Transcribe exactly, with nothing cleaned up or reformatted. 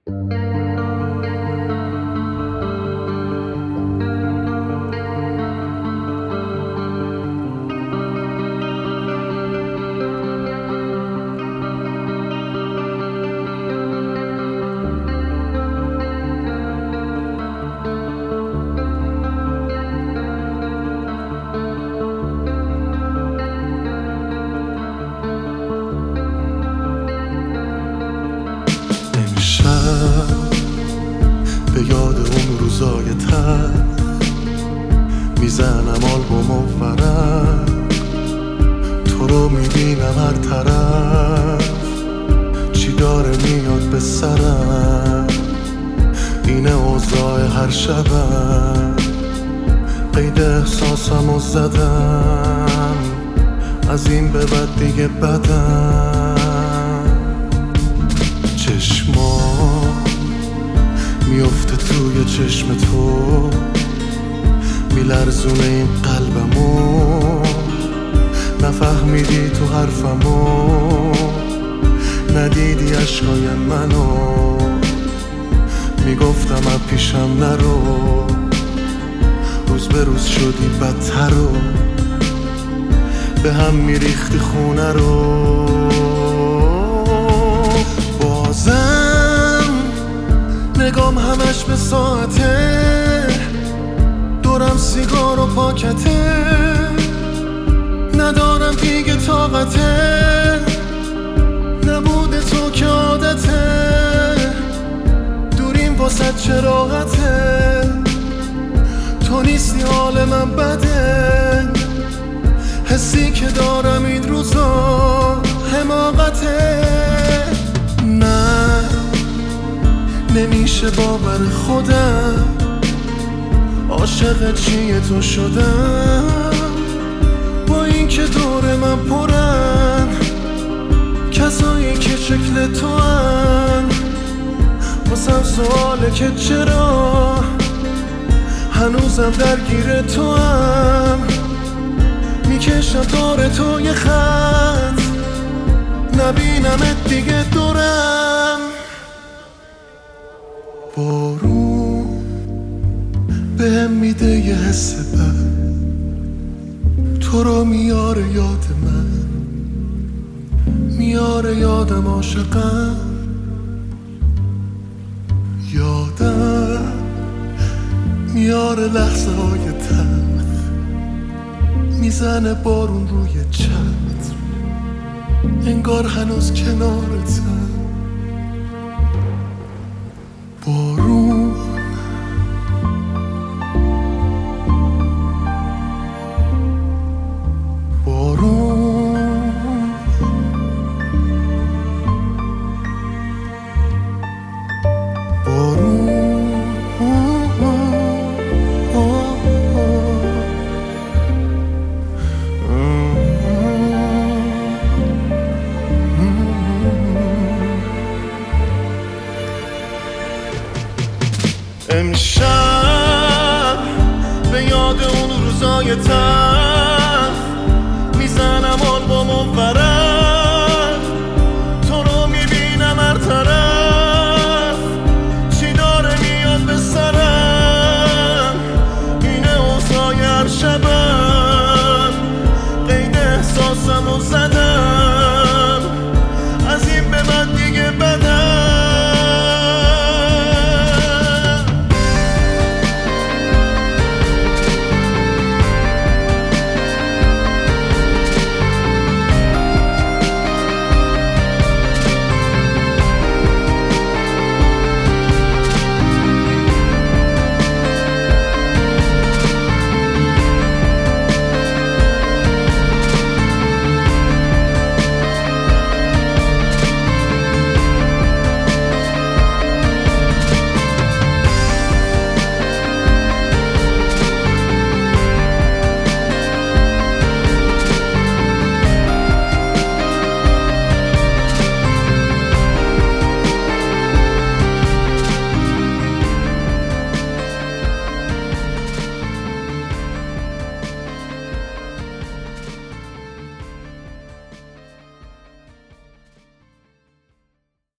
به یاد اون روزای تر میزنم آلبوم و ورق، تو رو میبینم هر طرف، چی داره میاد به سرم، اینه اوضاع هر شبم، قید احساسمو زدم، از این به بعد دیگه بدم. چشما میفته توی چشم تو، میلرزونه این قلبمو، نفهمیدی تو حرفمو، ندیدی عشقای منو، میگفتم از پیشم نرو، روز به روز شدی بدتر و به هم میریختی خونه رو. بازم نگام همش به ساعته، دورم سیگار و پاکته، ندارم دیگه طاقته، نبوده تو که عادته، دوریم واسه چه راحته، تو نیستی حال من بده، حسی که دارم این روزا حماقته. نه نمیشه باور خودم، عاشق چیه تو شدم، با این که دور من پرن کسایی که شکل تو هن، واسم سواله که چرا هنوزم درگیر تو هم، میکشم دور تو یه خط، نبینمت دیگه دورم. بارون بهم میده یه حس بد، تو رو میاره یاد من، میاره یادم عاشقم، یادم میاره لحظه های تلخ، میزنه بارون روی چتر، انگار هنوز کنارتم. بارون بارون بارون امشب به یاد اون روزای تر